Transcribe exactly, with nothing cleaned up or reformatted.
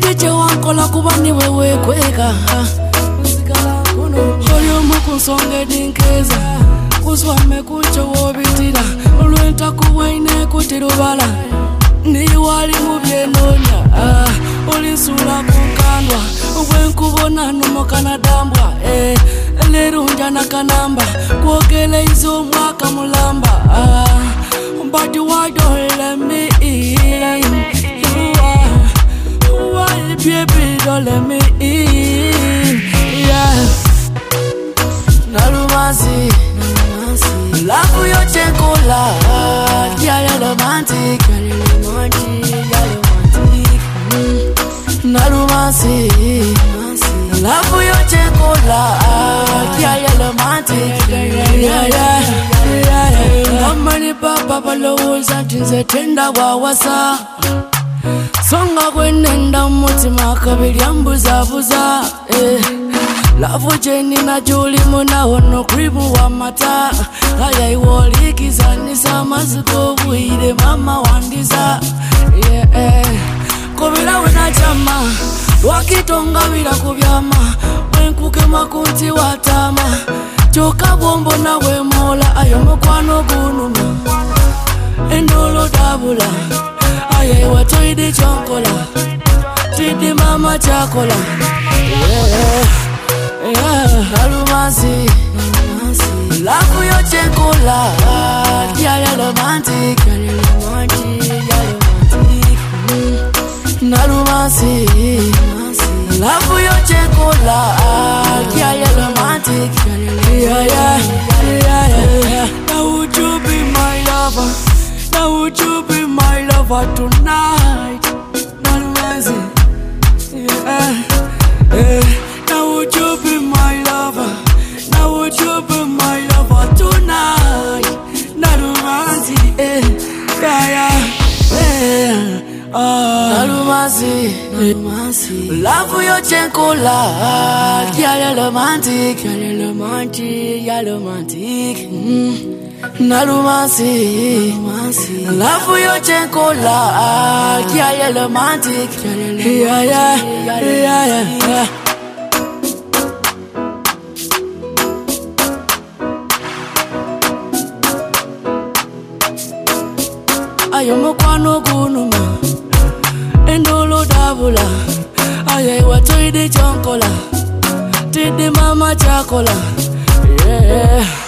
Chiche wankola kubani wewe kweka Olyo mukusonge dinkeza Kuswame kucho wobitira Olwenta kuwaine kutirubala Ni wali mubyenonya Olisula kukandwa Uwenkubona numokana dambwa Lerunja na kanamba Kuokele izo mwaka mulamba But why don't let me in? Why baby don't let me in? Yeah. Nalumasi, love your chekola. Yeah, romantic, romantic, romantic. Nalumasi, love your chekola. Yeah, romantic, yeah, yeah. Amani papa paloza tinze tenda wawasa. Songa kwenenda mutima kabili ambuza buza. Eh. Love jeni na juli muna hono kribu wa mata. Haya iwoli kizani sama ziko buhide mama wandiza. Yeah. Kubila wena chama wakitonga wila kubyama. Wenkuke makunti watama. Choka bombo na we mola. Ayo mkwano gunuma Endolo dabula Aye watoide chonkola Tidi mama chakola Yeah, yeah Nalumasi Laku yo chekola Yale romantic Yale romantic Yale romantic Nalumasi Laku yo chekola Yale romantic Yeah, yeah, yeah, yeah Now would you be my lover Now would you be my lover tonight? Nalumasi, yeah, yeah. Now would you be my lover? Now would you be my lover tonight? Nalumasi, yeah, yeah, yeah. Nalumasi, Nalumasi. Love your chekola, yale romantic, yale romantic, yale romantic. Mm. Nalumasi, love your chekola, yale romantic, yeah, yeah, yeah, yeah. Ayo mkwano gunuma Endolo dabula Aye watoide chonkola Tidi mama chakola Yeah